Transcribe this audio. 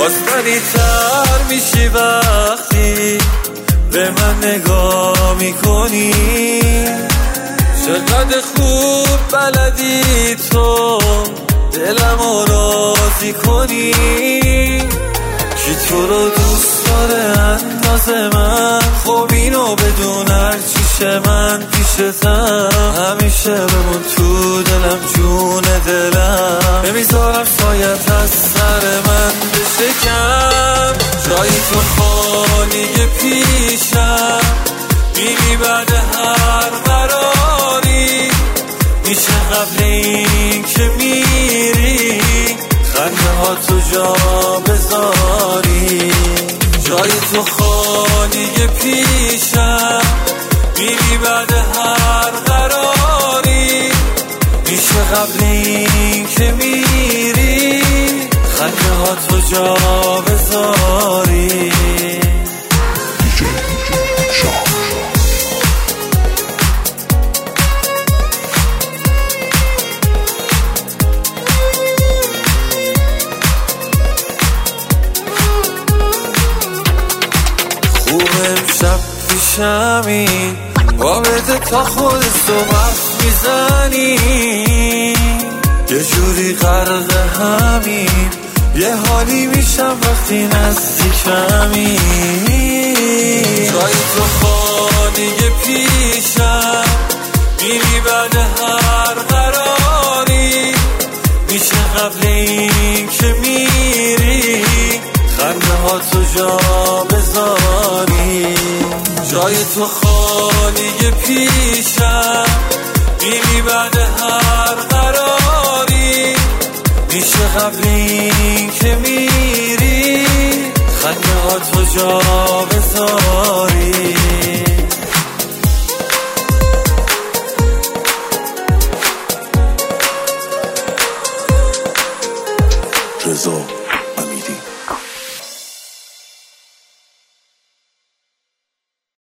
بازتری‌تر میشی وقتی به من نگاه میکنی. چقدر خوب بلدی تو دلمو راضی کنی. کی تو رو دوست داره انداز من؟ خب اینو بدون هرچیش من پیشتم. همیشه بمون تو دلم جون دلم. نمیذارم سایت از سر من بشه کم. جای تو خالیه پیشم. میری بعد هر قراری. میشه قبل این که میری خنده ها تو جا بذاری. جای تو خالیه پیشم. میری بعد هر قراری. میشه قبل این که میری خنده ها تو جا بذاری. امشب پیشمی بابده تا خودت تو وقت میزنی. یه جوری غرق همین یه حالی میشم وقتی نزدیکمی. جای تو خالیه پیشم. میری بعد هر قراری. میشه قبل این که میری خنده ها تو جا بذاری. جای تو خالیه پیشم. میری بعد هر قراری. میشه قبل این که میری خنده ها تو جا بذاری. رضا امیری.